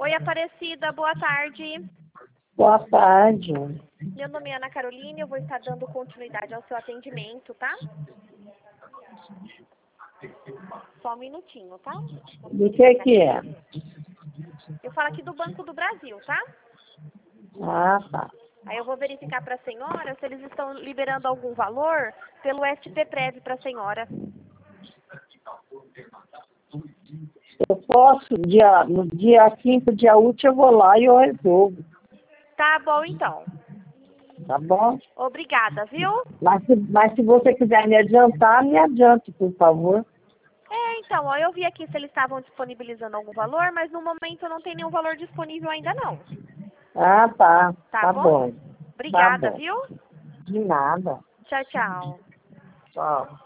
Oi, Aparecida, boa tarde. Boa tarde. Meu nome é Ana Carolina e eu vou estar dando continuidade ao seu atendimento, tá? Só um minutinho, tá? Do que é? Eu falo aqui do Banco do Brasil, tá? Ah, tá. Aí eu vou verificar para a senhora se eles estão liberando algum valor pelo FTPrev para a senhora. Eu posso, no dia 5, dia útil, eu vou lá e eu resolvo. Tá bom, então. Tá bom? Obrigada, viu? Mas se você quiser me adiantar, me adiante, por favor. Então, ó, eu vi aqui se eles estavam disponibilizando algum valor, mas no momento não tem nenhum valor disponível ainda não. Ah, tá. Tá Tá bom? bom. Tá Obrigada, bom. viu? De nada. Tchau, tchau. Tchau.